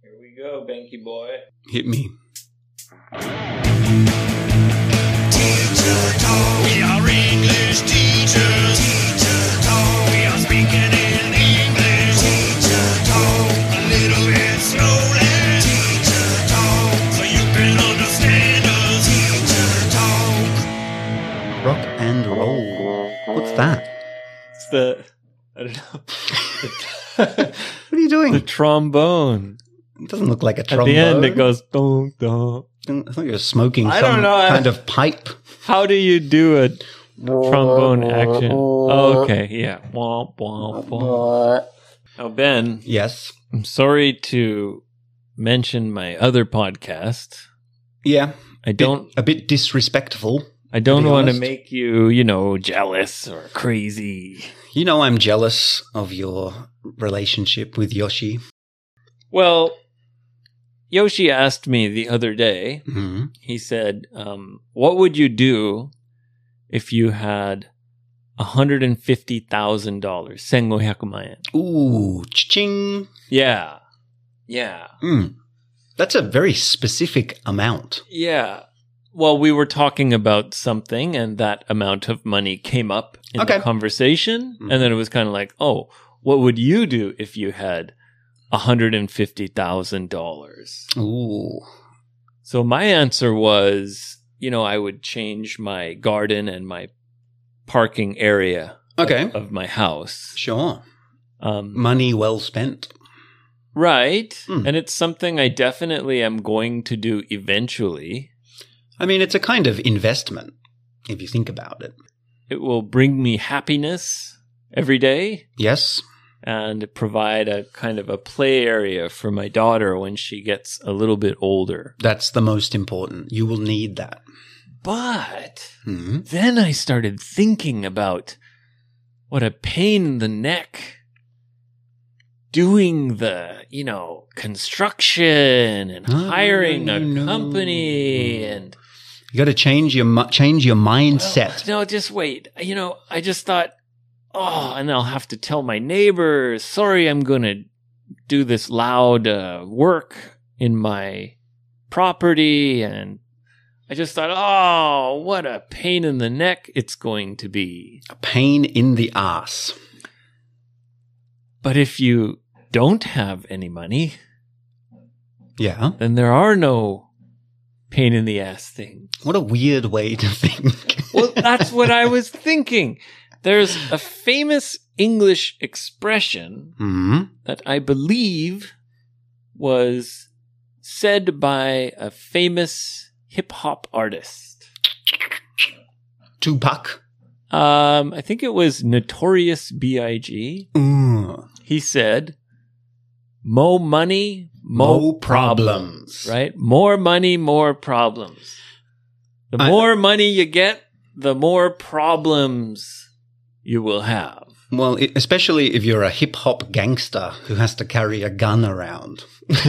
Here we go, Banky boy. Hit me. Teacher talk. We are English teachers. Teacher talk. We are speaking in English. Teacher talk. A little bit slowly. Teacher talk. So you can understand us. Teacher talk. Rock and roll. What's that? It's the, I don't know, What are you doing? the trombone. It doesn't look like a At trombone. the end, it goes, dong, dong. I thought you were smoking I some don't know. kind of pipe. How do you do a trombone action? Oh, okay, yeah. Womp, womp, womp. Now, Ben, Yes. I'm sorry to mention my other podcast. Yeah. I don't A bit disrespectful. I don't be want to honest. make you, jealous or crazy. You know I'm jealous of your relationship with Yoshi. Well, Yoshi asked me the other day, Hmm. he said, what would you do if you had $150,000? 1,500万円. Ooh, cha-ching. Yeah. Yeah. That's a very specific amount. Yeah. Well, we were talking about something and that amount of money came up in Okay. the conversation. And then it was kind of like, oh, what would you do if you had $150,000? Ooh. So my answer was, I would change my garden and my parking area Okay. of my house. Sure. Money well spent. Right. And it's something I definitely am going to do eventually. I mean, it's a kind of investment, if you think about it. It will bring me happiness every day Yes. and provide a kind of a play area for my daughter when she gets a little bit older. That's the most important. You will need that. But Hmm. then I started thinking about what a pain in the neck doing the, construction and hiring a company and You got to change your mindset. no, just wait. I just thought, and I'll have to tell my neighbors, sorry, I'm going to do this loud work in my property. And I just thought, what a pain in the neck it's going to be. A pain in the ass. But if you don't have any money, Yeah. then there are no pain in the ass things. What a weird way to think. Well, that's what I was thinking. There's a famous English expression Hmm. that I believe was said by a famous hip hop artist. Tupac. I think it was Notorious B.I.G. He said, "Mo money, mo problems." Right? More money, more problems. The more money you get, the more problems you will have. Well, especially if you're a hip hop gangster who has to carry a gun around.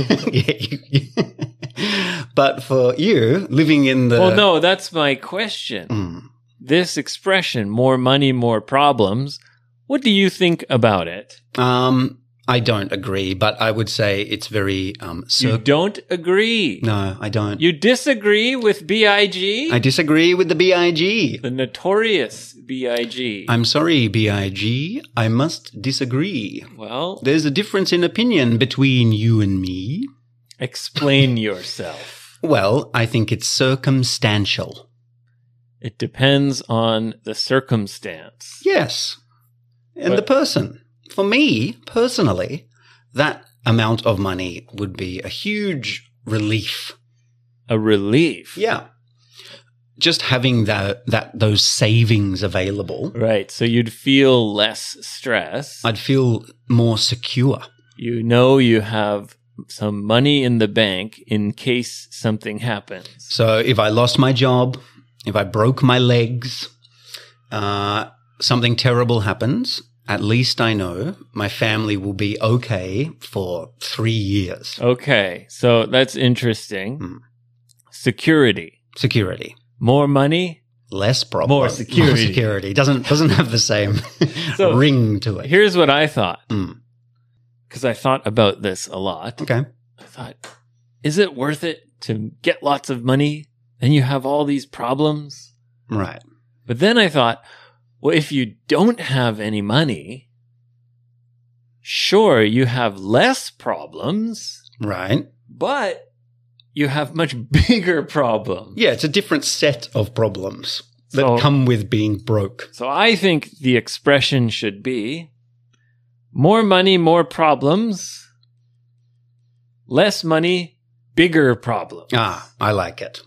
But for you, living in the... Well, no, that's my question. This expression, more money, more problems, what do you think about it? I don't agree, but I would say it's very... You don't agree. No, I don't. You disagree with B.I.G.? I disagree with the B.I.G. The notorious B.I.G. I'm sorry, B.I.G. I must disagree. Well, There's a difference in opinion between you and me. explain yourself. Well, I think it's circumstantial. It depends on the circumstance. Yes. And the person. For me, personally, that amount of money would be a huge relief. A relief. Yeah. Just having those savings available, Right. So you'd feel less stress. I'd feel more secure. You have some money in the bank in case something happens. So if I lost my job, if I broke my legs, something terrible happens, at least I know my family will be okay for 3 years. Okay. So that's interesting. Security. Security. More money. Less problem. More security. More security. Doesn't have the same So, ring to it. Here's what I thought. Because I thought about this a lot. Okay. I thought, is it worth it to get lots of money and you have all these problems? Right. But then I thought, well, if you don't have any money, sure, you have less problems, Right. but you have much bigger problems. Yeah, it's a different set of problems that So- come with being broke. So I think the expression should be more money, more problems, less money, bigger problems. Ah, I like it.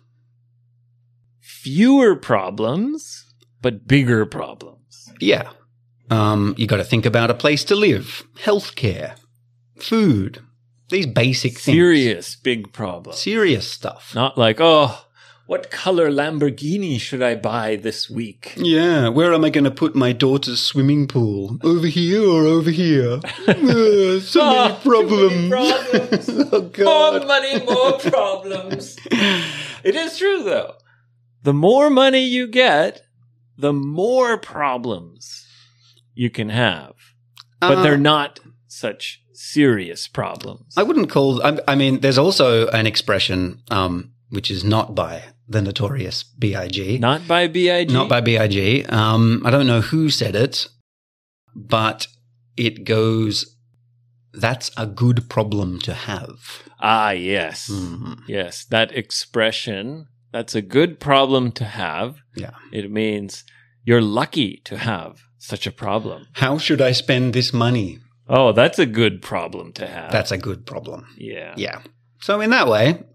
Fewer problems, but bigger problems. Yeah. You got to think about a place to live, healthcare, food, these basic things. Serious big problems. Serious stuff. Not like, oh, what color Lamborghini should I buy this week? Yeah, where am I going to put my daughter's swimming pool? Over here or over here? So many problems. problems. Oh, More God. money, more problems. It is true, though. The more money you get, the more problems you can have. But they're not such serious problems. I wouldn't call. I mean, there's also an expression which is not by the notorious B.I.G. Not by B.I.G.? Not by B.I.G. I don't know who said it, but it goes, "That's a good problem to have." Ah, yes. Mhm. Yes, that expression, that's a good problem to have. Yeah. It means you're lucky to have such a problem. How should I spend this money? Oh, that's a good problem to have. That's a good problem. yeah. Yeah. So in that way,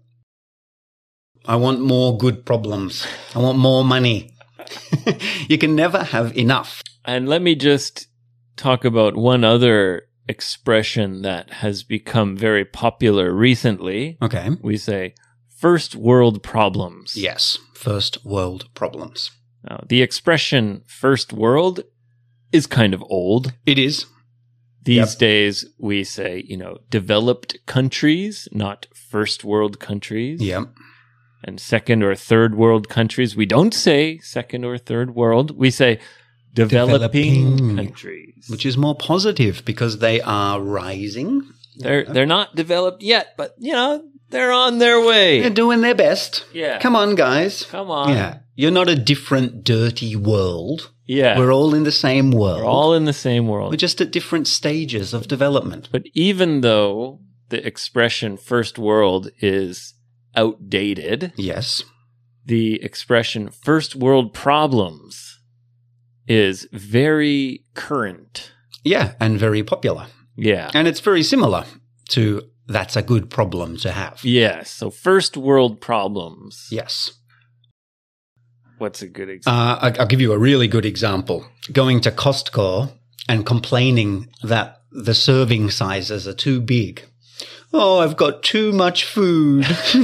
I want more good problems. I want more money. You can never have enough. And let me just talk about one other expression that has become very popular recently. Okay. We say first world problems. Yes. First world problems. Now, the expression first world is kind of old. It is. These days we say, developed countries, not first world countries. Yeah. And second or third world countries. We don't say second or third world. We say developing Developing. countries. Which is more positive because they are rising. They're not developed yet, but they're on their way. They're doing their best. Yeah. Come on, guys. Come on. Yeah. You're not a different, dirty world. Yeah. We're all in the same world. We're all in the same world. We're just at different stages of development. But even though the expression first world is outdated, Yes. the expression first world problems is very current. Yeah, and very popular. Yeah. And it's very similar to that's a good problem to have. Yes. So first world problems. Yes. What's a good example? I'll give you a really good example. Going to Costco and complaining that the serving sizes are too big. Oh, I've got too much food.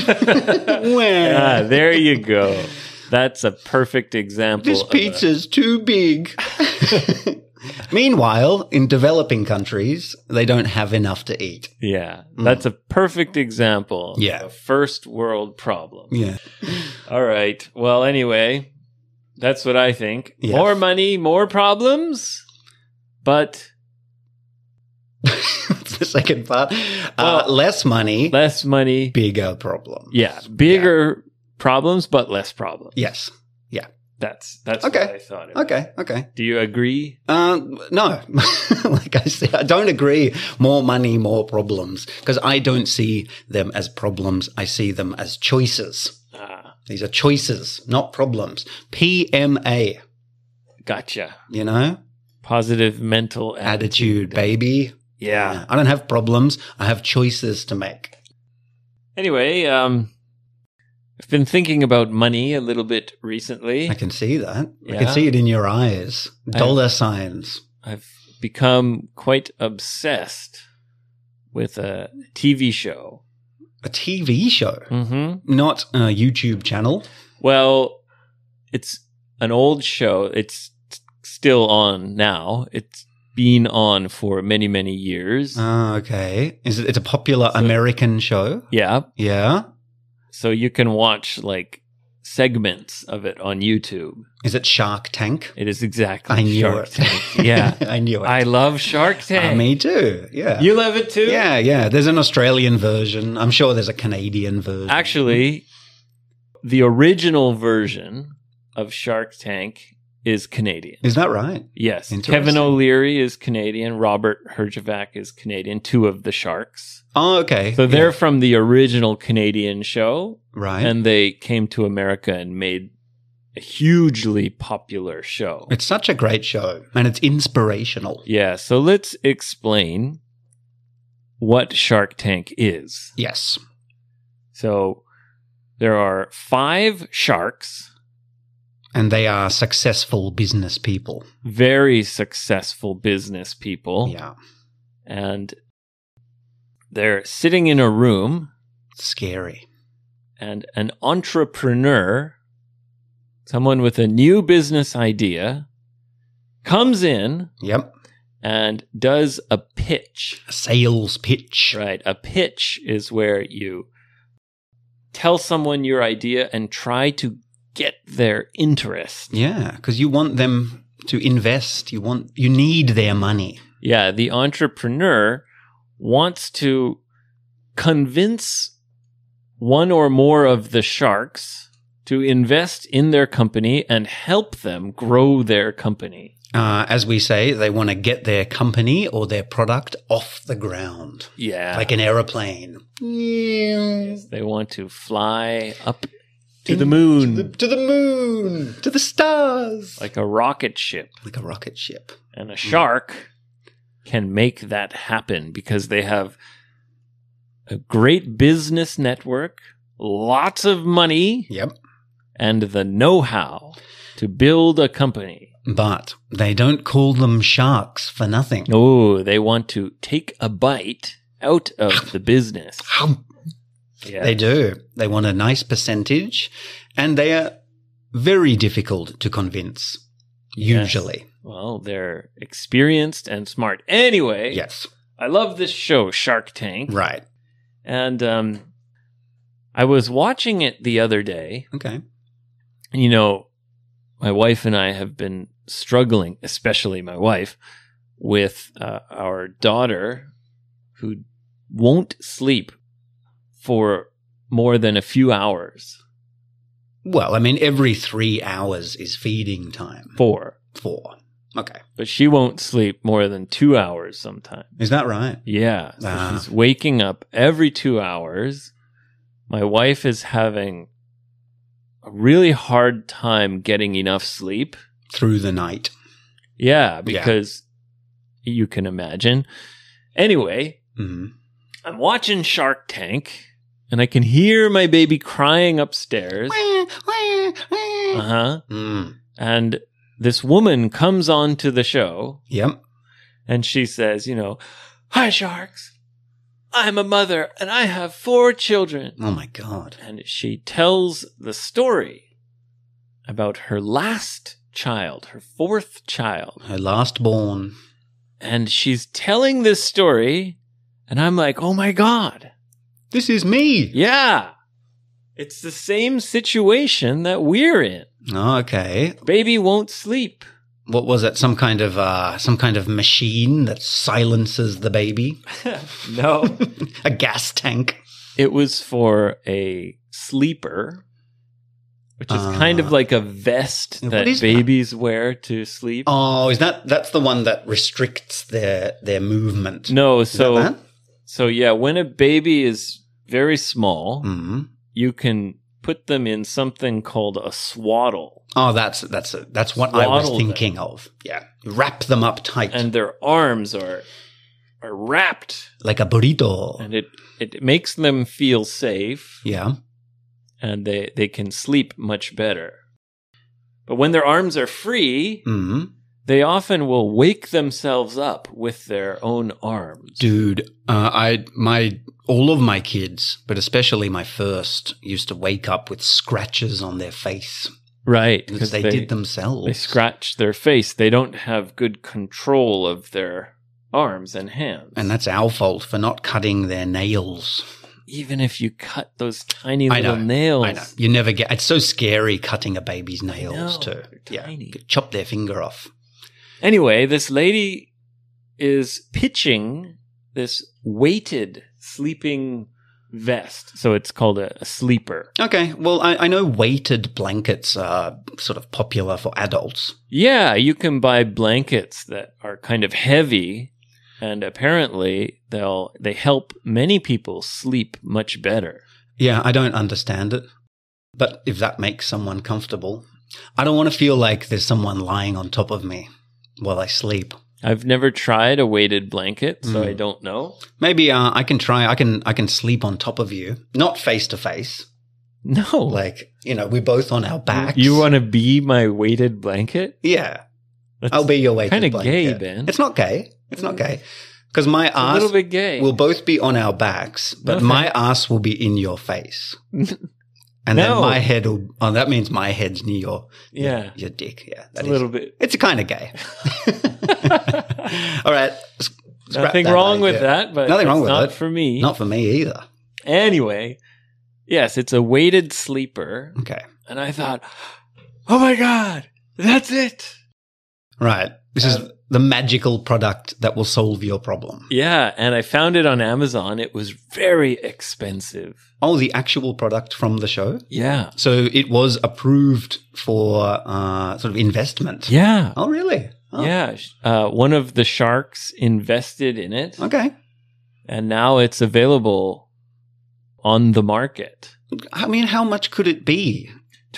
There you go. That's a perfect example. This pizza's too big. Meanwhile, in developing countries, they don't have enough to eat. Yeah. That's a perfect example Yeah. of a first world problem. Yeah. All right. Well, anyway, that's what I think. Yeah. More money, more problems, but That's the second part. Well, Less money, less money. bigger problem. Yeah. Bigger problems, but less problems. Yes. Yeah. That's Okay. what I thought. Of. Okay. Do you agree? No. Like I said, I don't agree. More money, more problems. Because I don't see them as problems. I see them as choices. These are choices, not problems. PMA, Gotcha. Positive mental attitude, baby. Yeah. I don't have problems. I have choices to make. Anyway, I've been thinking about money a little bit recently. I can see that. I Yeah. can see it in your eyes. Dollar signs. I've become quite obsessed with a TV show. A TV show, Mm-hmm. not a YouTube channel. Well, it's an old show. It's still on now. It's been on for many, many years. Okay. It's a popular American show? Yeah. Yeah. So you can watch like segments of it on YouTube. Is it Shark Tank? It is exactly I knew Shark it. Tank. Yeah. I knew it. I love Shark Tank. Me too. Yeah. You love it too? Yeah. There's an Australian version. I'm sure there's a Canadian version. Actually, the original version of Shark Tank is Canadian. Is that right? Yes. Interesting. Kevin O'Leary is Canadian. Robert Herjavec is Canadian. Two of the sharks. Oh, okay. So they're from the original Canadian show. Right. And they came to America and made a hugely popular show. It's such a great show, and it's inspirational. Yeah. So let's explain what Shark Tank is. Yes. So there are 5 sharks. And they are successful business people. Very successful business people. Yeah. And they're sitting in a room, Scary. and an entrepreneur, someone with a new business idea, comes in Yep. and does a pitch. A sales pitch. Right. A pitch is where you tell someone your idea and try to get their interest. Yeah, because you want them to invest. You need their money. Yeah, the entrepreneur wants to convince one or more of the sharks to invest in their company and help them grow their company. As we say, they want to get their company or their product off the ground. Yeah. Like an aeroplane. Yes, they want to fly up to the moon. To the moon. To the stars. Like a rocket ship. Like a rocket ship. And a shark can make that happen because they have a great business network, lots of money, Yep. and the know-how to build a company. But they don't call them sharks for nothing. Oh, they want to take a bite out of the business. Yeah. They do. They want a nice percentage, and they are very difficult to convince, usually. Yes. Well, they're experienced and smart. Anyway, Yes. I love this show, Shark Tank. Right. And I was watching it the other day. Okay. And, you know, my wife and I have been struggling, especially my wife, with our daughter who won't sleep for more than a few hours. Well, I mean, every 3 hours is feeding time. 4. 4. Okay. But she won't sleep more than 2 hours sometimes. Is that right? Yeah. So Ah. she's waking up every 2 hours. My wife is having a really hard time getting enough sleep. Through the night. Yeah, because you can imagine. Anyway, Mhm. I'm watching Shark Tank, and I can hear my baby crying upstairs. Uh-huh. Mm. And this woman comes on to the show, Yep. and she says, you know, "Hi, sharks. I'm a mother, and I have 4 children." Oh, my God. And she tells the story about her last child, her 4th child. Her last born. And she's telling this story, and I'm like, oh my God. This is me. Yeah. It's the same situation that we're in. Oh, okay. Baby won't sleep. What was it? Some kind of machine that silences the baby? No. A gas tank. It was for a sleeper, which is kind of like a vest What that is babies wear to sleep. Oh, that's the one that restricts their movement? No, Is that that? so yeah, when a baby is very small, Mhm. you can put them in something called a swaddle. Oh, that's what I was Swaddle thinking of. Yeah. Wrap them up tight. And their arms are wrapped, like a burrito. and it makes them feel safe, Yeah. and they can sleep much better. But when their arms are free, Mm. they often will wake themselves up with their own arms. Dude, all of my kids, but especially my first, used to wake up with scratches on their face. Right, Because they did themselves. They scratch their face. They don't have good control of their arms and hands. And that's our fault for not cutting their nails even if you cut those tiny I little know. nails. I know. You never get. It's so scary cutting a baby's nails know, too. they're tiny. Could chop their finger off. Anyway, this lady is pitching this weighted sleeping vest. So it's called a sleeper. Okay. Well, I know weighted blankets are sort of popular for adults. Yeah, you can buy blankets that are kind of heavy, and apparently they help many people sleep much better. Yeah, I don't understand it. But if that makes someone comfortable, I don't want to feel like there's someone lying on top of me while I sleep. I've never tried a weighted blanket, so I don't know. Maybe I can try. I can sleep on top of you, not face to face. No. Like, we're both on our backs. You want to be my weighted blanket? Yeah. That's I'll be your weighted kinda blanket. gay, Ben. It's not gay. It's not gay. Because my a ass little bit gay. will both be on our backs, but Okay. my ass will be in your face. And then No. my head will, that means my head's near Yeah. your dick. Yeah. a little bit. It's kind of gay. All right. Scrap Nothing that wrong with idea. that, but Nothing wrong it's with not it. for me. Not for me either. Anyway, yes, it's a weighted sleeper. Okay. And I thought, oh my God, that's it. Right. This is the magical product that will solve your problem. Yeah, and I found it on Amazon. It was very expensive. Oh, the actual product from the show? Yeah. So it was approved for sort of investment. Yeah. Oh, really? Oh, Yeah. One of the sharks invested in it, Okay. and now it's available on the market. I mean, how much could it be?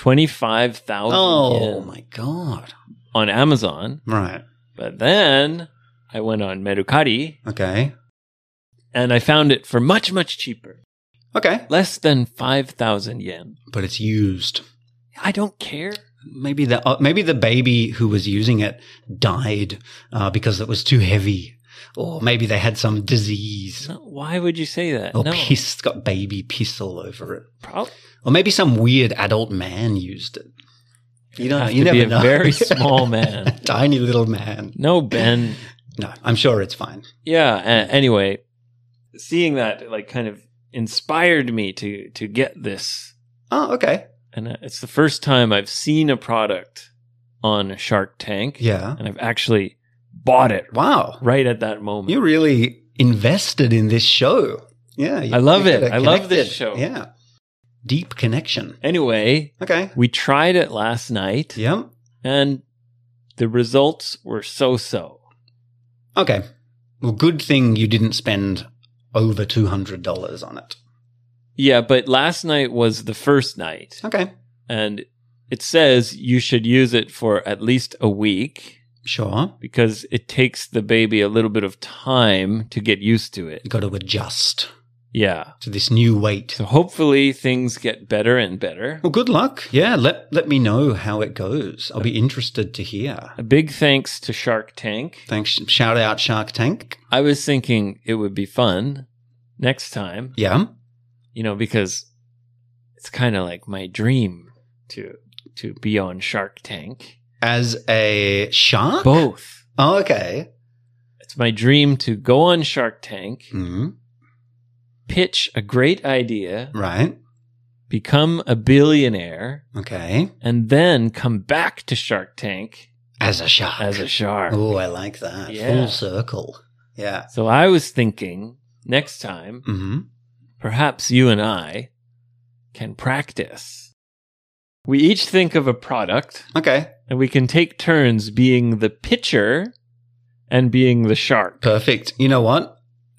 25,000 Oh, yen my God. on Amazon. Right. But then I went on Mercari Okay. and I found it for much, much cheaper. Okay. Less than 5,000 yen. But it's used. I don't care. Maybe the baby who was using it died because it was too heavy. Or maybe they had some disease. No, why would you say that? Or No. piss, got baby piss all over it. Prob- Or maybe some weird adult man used it. You don't know. have You to never be a know. very small man. Tiny little man. No, Ben. No, I'm sure it's fine. Yeah. Anyway, seeing that like kind of inspired me to get this, Oh, okay. and it's the first time I've seen a product on Shark Tank. Yeah. And I've actually bought it Wow. right at that moment. You really invested in this show. Yeah. I love it. get I love this connected. show. Yeah. Deep connection. Anyway, Okay. we tried it last night, Yep. and the results were so-so. Okay. Well, good thing you didn't spend over $200 on it. Yeah, but last night was the first night, Okay. and it says you should use it for at least a week Sure. because it takes the baby a little bit of time to get used to it. You got to adjust Yeah. to this new weight. So hopefully things get better and better. Well, good luck. Yeah. Let me know how it goes. I'll be interested to hear. A big thanks to Shark Tank. Thanks. Shout out Shark Tank. I was thinking it would be fun next time, Yeah. because it's kind of like my dream to be on Shark Tank. As a shark? Both. Oh, okay. It's my dream to go on Shark Tank, Hmm. pitch a great idea, Right. become a billionaire, Okay. and then come back to Shark Tank As a shark. as a shark. Oh, I like that. Yeah. Full circle. Yeah. So I was thinking next time, Hmm. perhaps you and I can practice. We each think of a product, Okay. and we can take turns being the pitcher and being the shark. Perfect. You know what?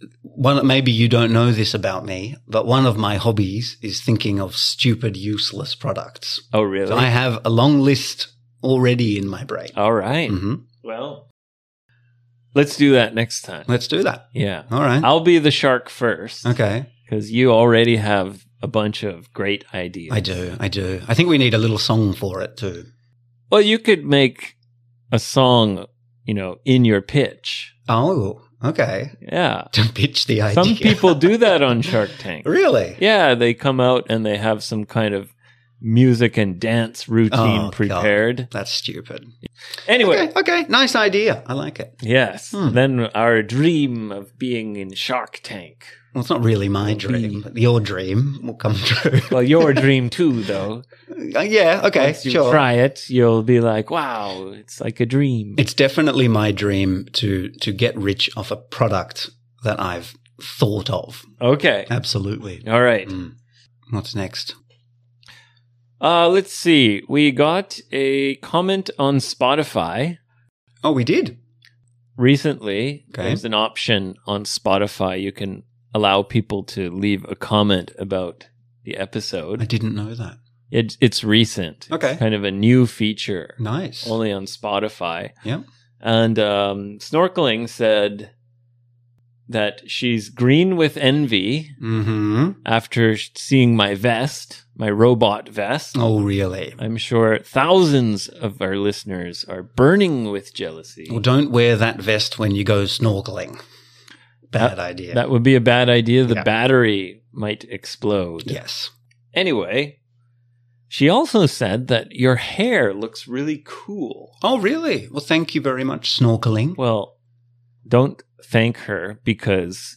Maybe you don't know this about me, but one of my hobbies is thinking of stupid, useless products. Oh, really? So I have a long list already in my brain. All right. Hmm. Well, let's do that next time. Let's do that. Yeah. All right. I'll be the shark first. Okay. Because you already have a bunch of great ideas. I do. I think we need a little song for it too. Well, you could make a song, in your pitch. Oh, okay. Yeah. To pitch the idea. Some people do that on Shark Tank. Really? Yeah, they come out and they have some kind of music and dance routine Oh, prepared. God. That's stupid. Anyway, Okay. Nice idea. I like it. yes. Then our dream of being in Shark Tank Well, it's not really my dream, but your dream will come true. Well, your dream too, though. Yeah, okay, Once you sure. try it, you'll be like, wow, it's like a dream. It's definitely my dream to get rich off a product that I've thought of. Okay. Absolutely. All right. What's next? Let's see. We got a comment on Spotify. Oh, we did? Recently, Okay. there's an option on Spotify. You can allow people to leave a comment about the I episode. didn't know that. It's recent. Okay. It's kind of a new feature. Nice. Only on Spotify. Yep. And Snorkeling said that she's green with envy Mm-hmm. after seeing my vest, my robot vest. Oh, really? I'm sure thousands of our listeners are burning with jealousy. Well, don't wear that vest when you go snorkeling. Bad idea. That would be a bad idea. The Yeah. battery might explode. Yes. Anyway, she also said that your hair looks really cool. Oh, really? Well, thank you very much, snorkeling. Well, don't thank her because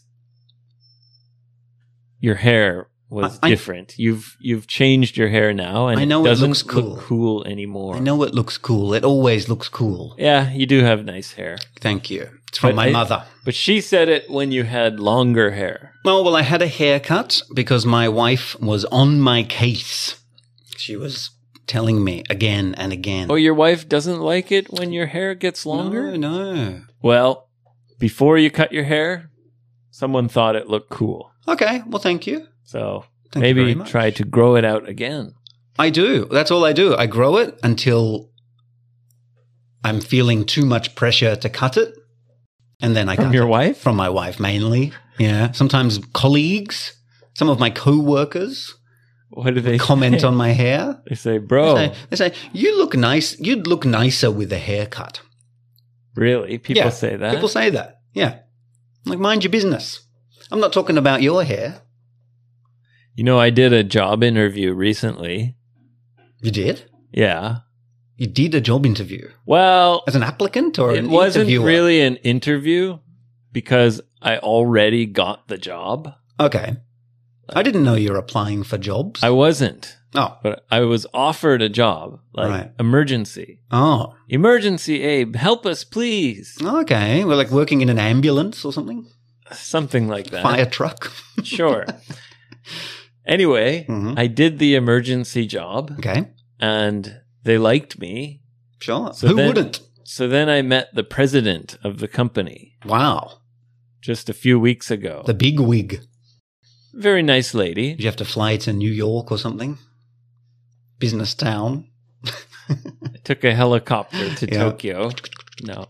your hair was I- different. You've changed your hair now, and I know it it doesn't looks cool. look cool anymore. I know it looks cool. It always looks cool. Yeah, you do have nice hair. Thank you. It's from But my mother. But she said it when you had longer hair. Oh, well, I had a haircut because my wife was on my case. She was telling me again and again. Oh, your wife doesn't like it when your hair gets longer? No. Well, before you cut your hair, someone thought it looked cool. Okay, well, thank you. So Thank you very maybe much. try to grow it out again. I do. That's all I do. I grow it until I'm feeling too much pressure to cut it. And then I From cut your it. wife? From my wife, mainly. Yeah. Sometimes colleagues, some of my co-workers What do they comment say? on my hair. They say, bro, They say, you look nice. You'd look nicer with a haircut. really? People Yeah, say that? People say that. Yeah. Like, mind your business. I'm not talking about your hair. You know, I did a job interview recently. You did? Yeah. You did a job interview Well, as an applicant or it an wasn't interviewer? really an interview because I already got the job. Okay. I didn't know you were applying for jobs. I wasn't, Oh. but I was offered a job, like Right. emergency. Oh. Emergency, Abe, help us, please. Okay. Well, like working in an ambulance or something? Something like that. Fire truck? Sure. Anyway, Mhm. I did the emergency job Okay. and they liked me. Sure. So Who then- wouldn't? So then I met the president of the company Wow. just a few weeks ago. The big wig. Very nice lady. Did you have to fly to New York or something? Business town? I took a helicopter to Yeah. Tokyo. No.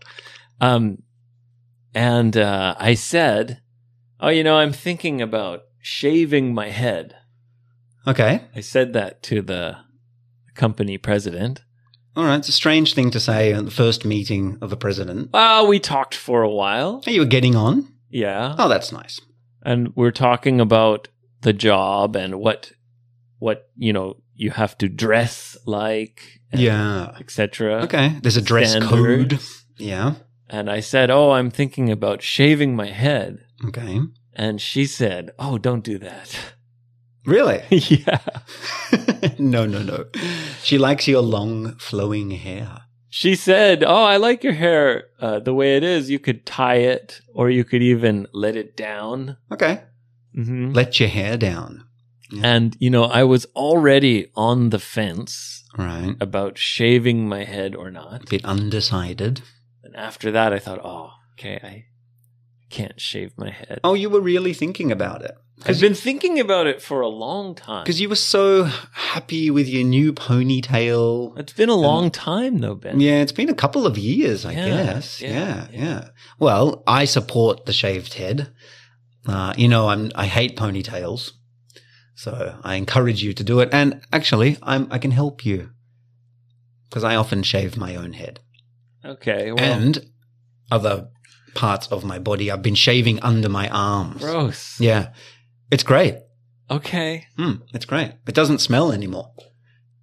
And I said, oh, you know, I'm thinking about shaving my head. Okay. I said that to the company president. All right. It's a strange thing to say at the first meeting of a president. Well, we talked for a while. Hey, you were getting on? Yeah. Oh, that's nice. And we're talking about the job and what you know, you have to dress like, Yeah. etc. Okay. There's a dress code. Standards. Yeah. And I said, "Oh, I'm thinking about shaving my head." Okay. And she said, "Oh, don't do that." Really? Yeah. No. She likes your long, flowing hair. She said, "Oh, I like your hair the way it is. You could tie it or you could even let it down." Okay. Hmm. Let your hair down. And, you know, I was already on the fence Right. about shaving my head or A not. bit undecided. And after that, I thought, oh, okay, I can't shave my head. Oh, you were really thinking about it. I've been thinking about it for a long time. Because you were so happy with your new ponytail. It's been a long time, though, Ben. Yeah, it's been a couple of years, I Yeah, guess. yeah. Yeah. Well, I support the shaved head. You know, I hate ponytails. So I encourage you to do it. And actually, I can help you. Because I often shave my own head. Okay, well, And other parts of my body. I've been shaving under my arms. gross. Yeah. It's great. Okay. It's great. It doesn't smell anymore.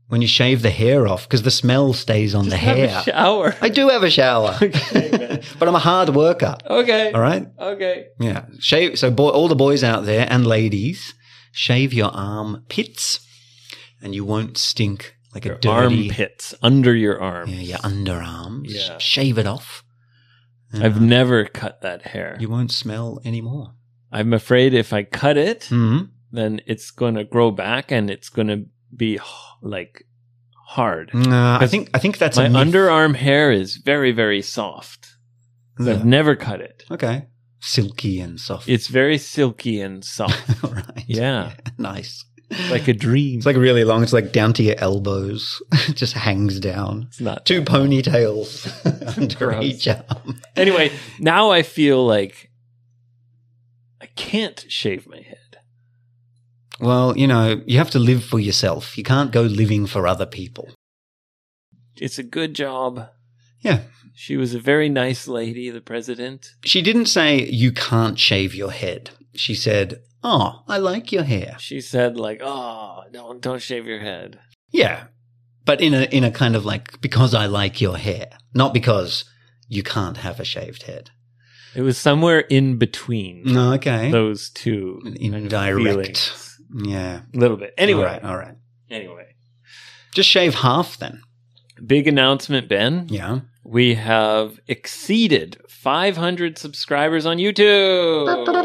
when you shave the hair off, because the smell stays on the Have hair. a shower. I do have a shower, but I'm a hard worker. Okay. All right. Okay. Yeah. Shave. So all the boys out there and ladies, shave your armpits and you won't stink like a dirty Armpits under your arms. Yeah, your underarms. Yeah. Shave it off. I've never cut that hair. You won't smell anymore. I'm afraid if I cut it, Mm-hmm. then it's going to grow back and it's going to be like hard. I think that's My a myth. underarm hair is very, very soft. Yeah. I've never cut it. Okay. Silky and soft. It's very silky and soft. Right. Yeah. Nice. Like a dream. It's like really long. It's like down to your elbows. It just hangs down. It's not. 2 ponytails under Gross. each arm. Anyway, now I feel like I can't shave my head. Well, you know, you have to live for yourself. You can't go living for other people. It's a good job. Yeah. She was a very nice lady, the president. She didn't say you can't shave your head. She said, "Oh, I like your hair." She said like, "Oh, don't shave your head." Yeah. But in a kind of like, because I like your hair, not because you can't have a shaved head. It was somewhere in between No, okay. those two kind of Indirect. feelings. Yeah. A little bit. Anyway. All right. Anyway. Just shave half then. Big announcement, Ben. Yeah. We have exceeded 500 subscribers on YouTube.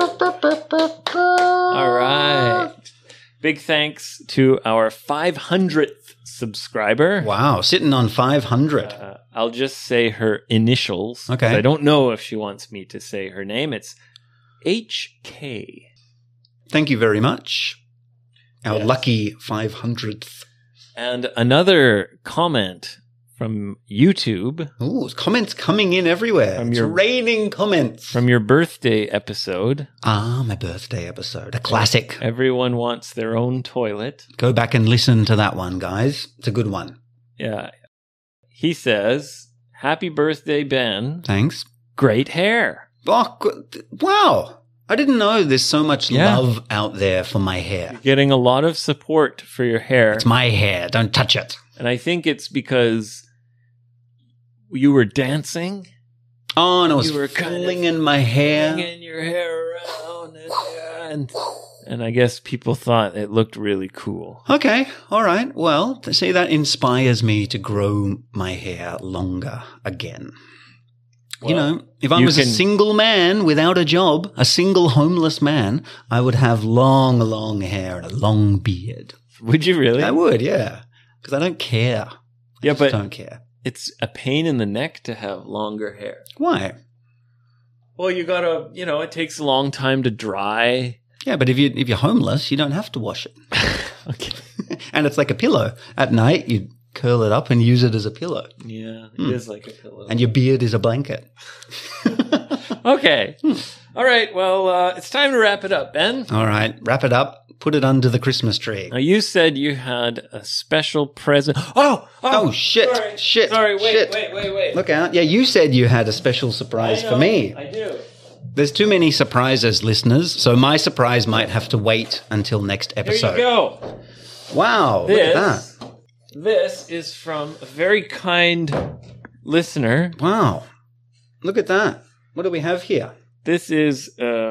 All right. Big thanks to our 500th subscriber. Wow. Sitting on 500. I'll just say her initials. Okay. I don't know if she wants me to say her name. It's HK. Thank you very much. Our Yes. lucky 500th. And another comment from YouTube Ooh, comments coming in everywhere. From It's your- raining comments. from your birthday episode. my birthday episode. A classic. Everyone wants their own toilet. Go back and listen to that one, guys. It's a good one. Yeah. He says, "Happy birthday, Ben. Thanks. Great hair." Oh, wow. I didn't know there's so much Yeah. love out there for my hair. Getting a lot of support for your hair. It's my hair. Don't touch it. And I think it's because you were dancing. Oh, and I was You were kind of flinging my hair. Flinging your hair around. And I guess people thought it looked really cool. Okay. All right. Well, see, that inspires me to grow my hair longer again. You Well, know, if I you was a can- single man without a job, a single homeless man, I would have long, long hair and a long beard. Would you really? I would, yeah. Because I don't care. Yeah, I but don't care. it's a pain in the neck to have longer hair. Why? Well, you gotta, it takes a long time to dry. Yeah, but if you're homeless, you don't have to wash it. Okay. And it's like a pillow. At night, you curl it up and use it as a pillow. Yeah, it is like a pillow. And your beard is a blanket. Okay. All right. Well, it's time to wrap it up, Ben. All right, wrap it up. Put it under the Christmas tree. Now, you said you had a special present. Oh, shit. Sorry. Shit. Sorry. Shit. Wait. Look out. Yeah, you said you had a special surprise for me. I do. There's too many surprises, listeners, so my surprise might have to wait until next Here episode. you go. Wow, look at that. This is from a very kind listener. Wow. Look at that. What do we have here? This is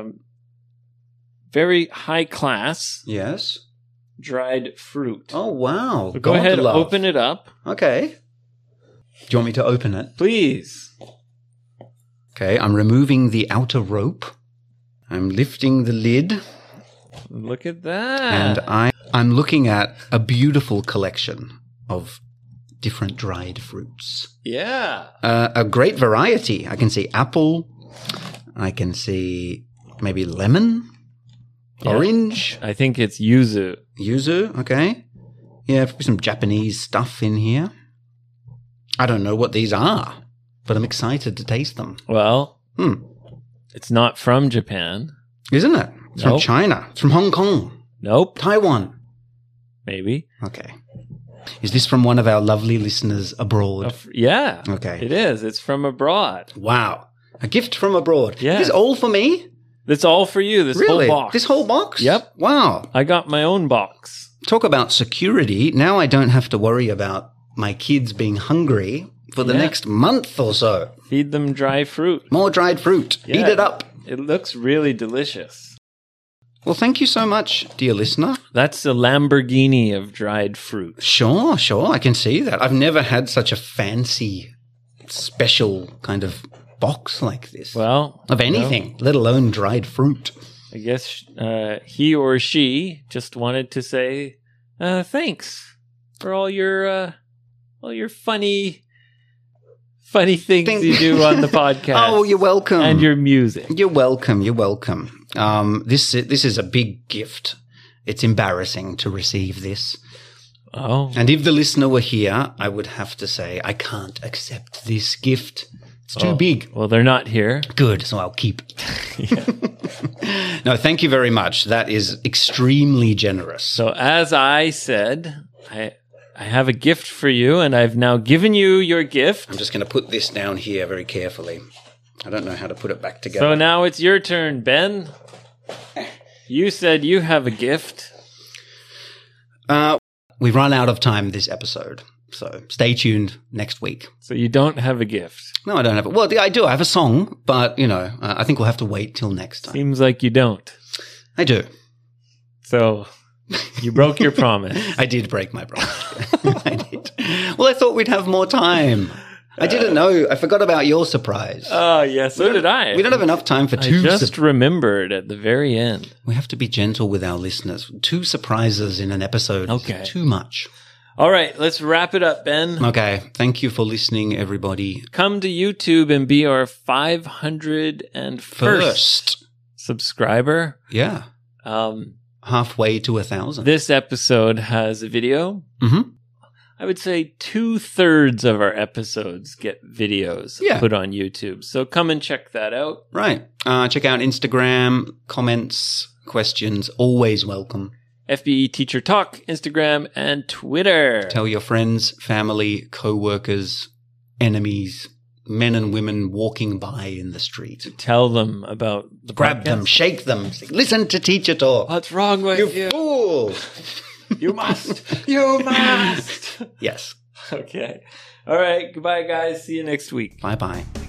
very high class Yes. dried fruit. Oh, wow. So go ahead, open it up. Okay. Do you want me to open it? Please. Okay, I'm removing the outer rope. I'm lifting the lid. Look at that. And I'm looking at a beautiful collection of different dried fruits. Yeah. A great variety. I can see apple. I can see maybe lemon, orange, I think it's yuzu. yuzu. Okay. Yeah, some Japanese stuff in here. I don't know what these are, but I'm excited to taste them. Well, Hmm. it's not from Japan. Isn't it? It's from Nope. China. It's from Hong Kong. Nope. Taiwan. Maybe. Okay. Is this from one of our lovely listeners abroad? Yeah. Okay. It is. It's from abroad. Wow. A gift from abroad. Yeah. Is this all for me? That's all for you. This Really? whole box. This whole box? Yep. Wow. I got my own box. talk about security. Now I don't have to worry about my kids being hungry for the next month or so. Feed them dry fruit. More dried fruit. Yeah. Eat it up. It looks really delicious. Well, thank you so much, dear listener. That's a Lamborghini of dried fruit. Sure. I can see that. I've never had such a fancy, special kind of box like this. Well, of anything, let alone dried fruit. I guess he or she just wanted to say thanks for all your funny things you do on the podcast. Oh, you're welcome. And your music. You're welcome. This is a big gift. It's embarrassing to receive this. Oh. And if the listener were here, I would have to say, I can't accept this gift. It's too big. Well, they're not here. Good, so I'll keep it. No, thank you very much. That is extremely generous. So as I said, I have a gift for you, and I've now given you your gift. I'm just going to put this down here very carefully. I don't know how to put it back together. So now it's your turn, Ben. You said you have a gift. We've run out of time this episode, so stay tuned next week. So you don't have a gift. No, I don't have it. Well, I do. I have a song, but, I think we'll have to wait till next time. Seems like you don't. I do. So you broke your promise. I did break my promise. I did. Well, I thought we'd have more time. I didn't know. I forgot about your surprise. Oh, yeah, so did I. We don't have enough time for two. I just remembered at the very end. We have to be gentle with our listeners. 2 surprises in an episode is too much. All right, let's wrap it up, Ben. Okay. Thank you for listening, everybody. Come to YouTube and be our 501st subscriber. Yeah. Halfway to 1,000. This episode has a video. Mm-hmm. I would say 2/3 of our episodes get videos put on YouTube. So come and check that out. Right. Check out Instagram, comments, questions, always welcome. FBE Teacher Talk, Instagram, and Twitter. Tell your friends, family, co-workers, enemies, men and women walking by in the street. Tell them about the Grab podcast. them, shake them. Say, listen to Teacher Talk. What's wrong with you? You fool. You must. You must. Yes. Okay. All right. Goodbye, guys. See you next week. Bye-bye.